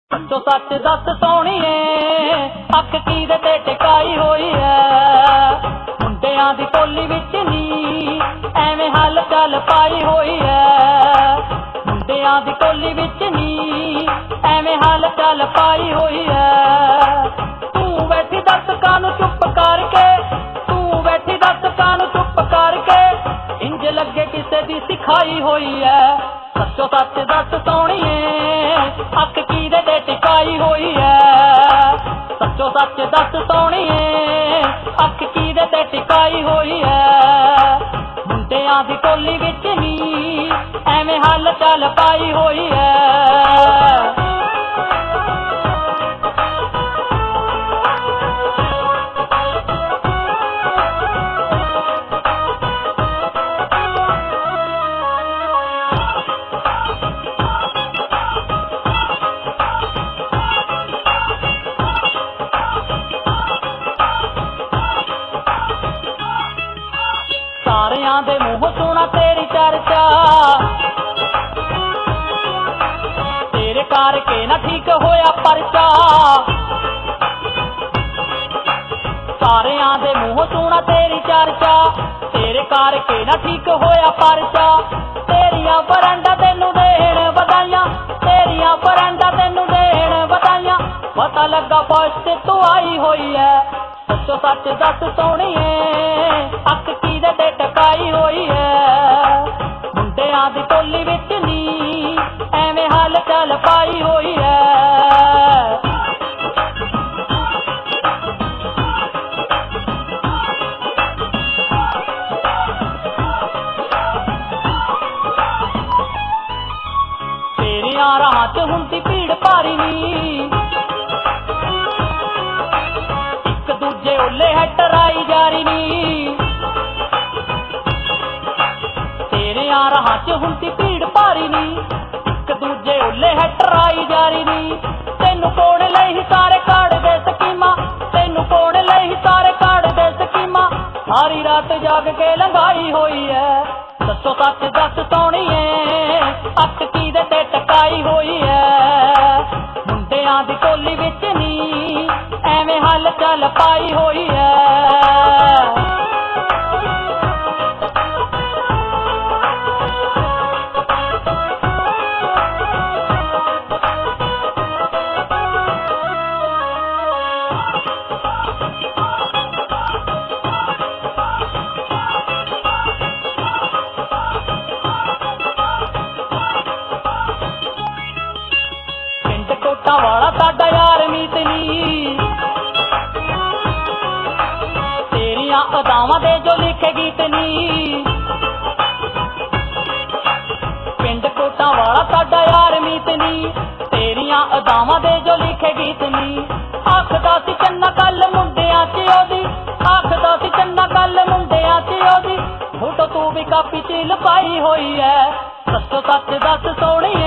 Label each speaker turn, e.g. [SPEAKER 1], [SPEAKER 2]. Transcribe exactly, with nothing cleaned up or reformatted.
[SPEAKER 1] सच्चो सच दस सोहणीए अख कीदे ते टिकाई होई है। मुंडियां दी टोली विच नी एवें हल चल पाई होई है। मुंडियां दी टोली विच नी एवें हल चल पाई होई है। तू बैठी दस कानू चुप करके, तू बैठी दस कानू चुप करके, इंज लगे किसे दी सिखाई होई है। सच्चो सच दस सोहणीए अख कीदे ते टिकाई होई है। सच्चो सच दस सोहणीए अख कीदे ते टिकाई होई है। मुंडियां दी टोली विच नी एवें हल चल पाई होई है। सारियां दे मूंह सुना तेरी चर्चा, तेरे करके ना ठीक होया परचा। सारियां दे मूंह सुना तेरी चर्चा, तेरे करके ना ठीक होया परचा। तेरियां बरंडा तेनू देण बधाइयां, तेरियां बरंडा तेनू देण बधाइयां। पता लगा फस्ट तू आई होई है। सच्चो सच दस सोहणीए अख कीदे ते टिकाई होई है। मुंडियां दी टोली विच नी एवें हल चल पाई होई है। तेरियां राहां च हुंदी भीड़ भारी नी, इक दूजे ओले है टराई जारी नी। तेरियां राहां च हुंदी भीड़ भारी नी, इक दूजे ओले है टराई जारी नी। तेनू कोण लई सारे काड़ दे स्कीमां, तेनू कोण लई सारे काड़ दे स्कीमां। सारी रात जाग के लंघाई होई है। सच्चो सच दस सोहणीए अख कीदे ते टिकाई होई है। मुंडियां दी टोली विच नी एवें हल चल पाई होई है। कोटा वाला साडा यार मीत नी, तेरियां अदावां दे जो लिखे गीत नी। पिंड कोटा वाला साडा यार मीत नी, तेरियां अदावां दे जो लिखे गीत नी। आखदा सी चन्ना गल मुंडियां च ओदी, आखदा सी चन्ना गल मुंडियां च ओदी। फोटो तू भी कापी च लुकाई होई है। सच्चो सच दस सोहणी